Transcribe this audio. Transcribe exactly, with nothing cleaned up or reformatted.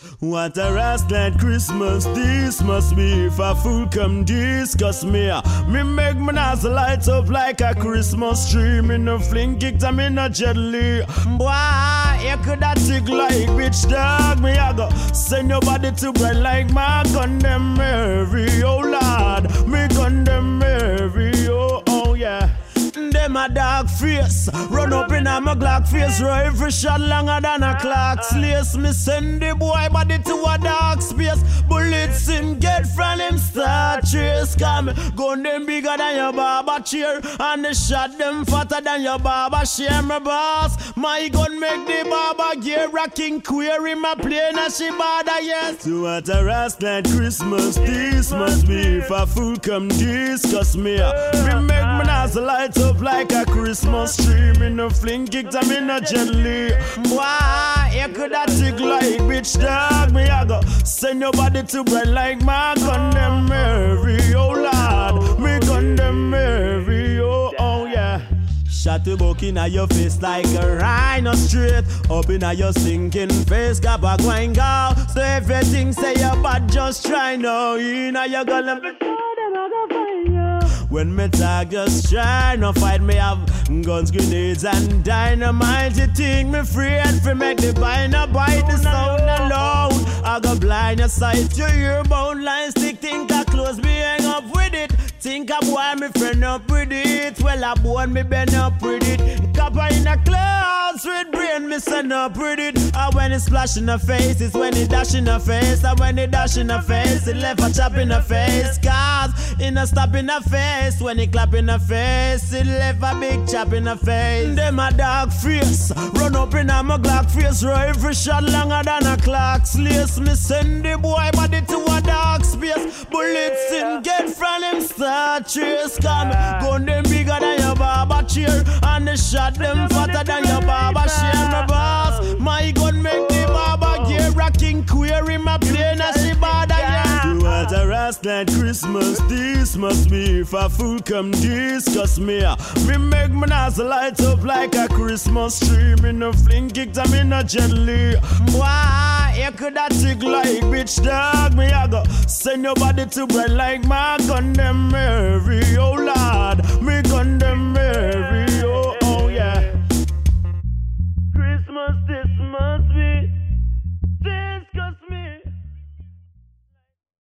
What a rascal Christmas this must be. If a fool come discuss me, me make my nozzle light up like a Christmas tree. Me no fling kick to me no jelly. Boy, you coulda tick like bitch dog. Me I go send your body to burn like my gun them Mary. Oh Lord, me gun them Mary. Oh, oh yeah. Them a dark face, run up in a my Glock face, rifle shot longer than a clock. Slays me send the boy body to a dark space. Bullets him get from him start chase. Come gun them bigger than your barber chair, and the shot them fatter than your barber share. My boss, my gun make the barber gear rocking queer in my plane and she bother yes. So what a rascal Christmas this must be. If a fool come discuss me, me make my nozzle light up like a Christmas tree. Me no fling kick to me no jelly. Boy, you coulda tick like bitch dog. Me I go send your body to burn like my gun them Mary. Oh Lord, me gun them Mary. Oh, oh yeah. Shot the book in your face like a rhino straight up in your sinking face. Got a going go. So everything say you bad, just try now. In your gonna be when me talk, just try no fight me. Have guns, grenades, and dynamite. You think me afraid for make the vine bite the sound alone? I go blind your sight. You hear bone lines, stick, think I close me, hang up with it. Think I boy me friend up with it. Well I born me bend up with it. Copper in the clouds with brain me send up with it. And when it splash in the face, it's when it dash in the face. And when it dash in the face, it left a chop in the face. Cause in a stop in the face. When it clap in the face, it left a big chop in the face. Them a dark face, run up in a my Glock face. Rifle shot longer than a clock. Slays me send the boy body to a dark space. Bullets him get from him start chase. Come gun them bigger than your barber chair, and the shot them fatter than your barber share. My boss, my gun make the barber gear rocking queer in my plane and she bother yeah. What a rascal Christmas this must be. If a fool come discuss me, me make my nozzle light up like a Christmas tree. Me no fling kick to me no jelly. Boy, you coulda tick like bitch dog. Me I go send your body to burn like my gun them